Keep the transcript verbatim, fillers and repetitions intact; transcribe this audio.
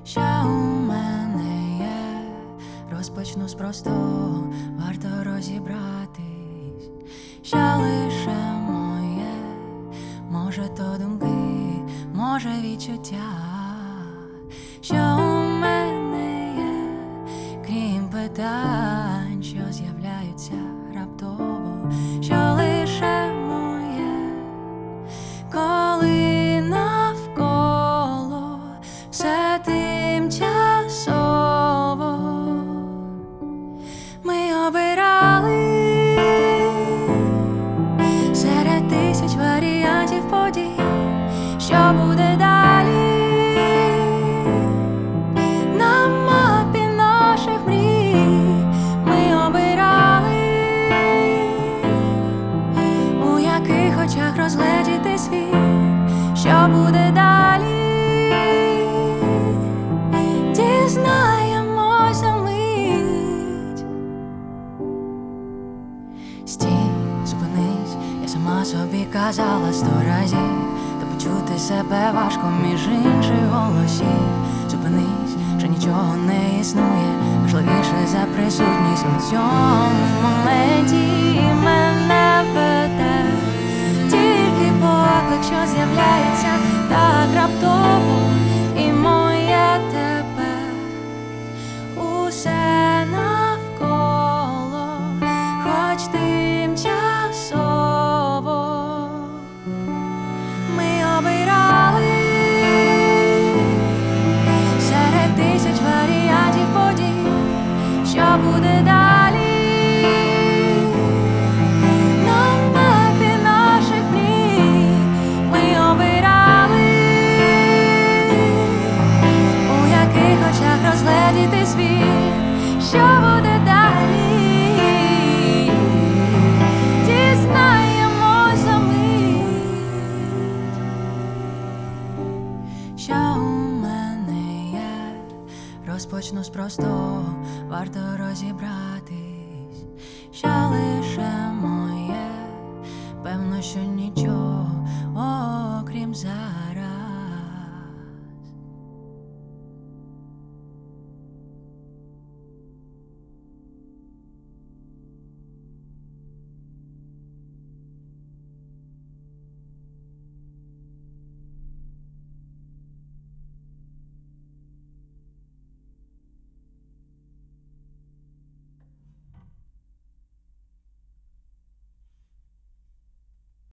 що у мене є, розпочну з простого, варто розібратись, що лише моє, може то думки, може відчуття, що у мене є, крім питань, що з'являються раптово, що лише моє, коли навколо все тимчасово. Ми обирали серед тисяч варіантів подій, що буде далі. На мапі наших мрій ми обирали, у яких очах розгледіти світ, що буде далі. Дізнаємося мить. Стій, зупинись, я сама собі казала сто разів, та почути себе важко між інших голосів. Зупинись, вже нічого не існує, важливіше за присутність у цьому моменті. І мене веде тільки поклик, що з'являється так раптово, і моє тепер усе навколо, хоч тимчасово. Ми обирали серед тисяч варіантів подій, що буде далі. На мапі наших мрій ми обирали, у яких очах розгледіти світ, що буде далі. Дізнаємося мить, що у мене є, розпочну з простого, варто розібратись, що лише моє, певно, що нічого, окрім зараз.